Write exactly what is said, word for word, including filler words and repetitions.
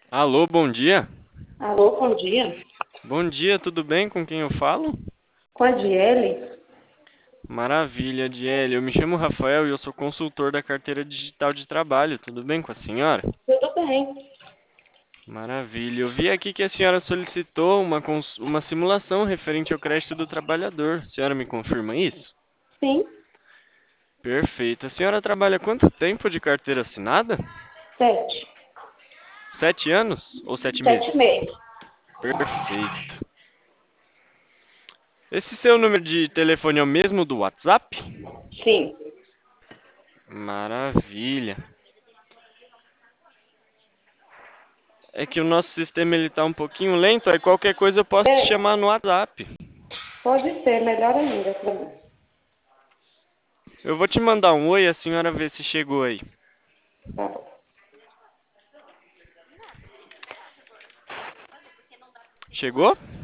Alô, bom dia. Alô, bom dia. Bom dia, tudo bem? Com quem eu falo? Com a Diele? Maravilha, Diele. Eu me chamo Rafael e eu sou consultor da carteira digital de trabalho. Tudo bem com a senhora? Tudo bem. Maravilha. Eu vi aqui que a senhora solicitou uma, cons- uma simulação referente ao crédito do trabalhador. A senhora me confirma isso? Sim, Perfeito. A senhora trabalha quanto tempo de carteira assinada? sete. Sete anos ou sete Sete meses? meses. Perfeito. Esse seu número de telefone é o mesmo do WhatsApp? Sim. Maravilha. É que o nosso sistema ele tá um pouquinho lento, aí qualquer coisa eu posso te É, chamar no WhatsApp. pode ser, melhor ainda para mim. Eu vou te mandar um oi, a senhora vê se chegou aí. Tá bom. Chegou?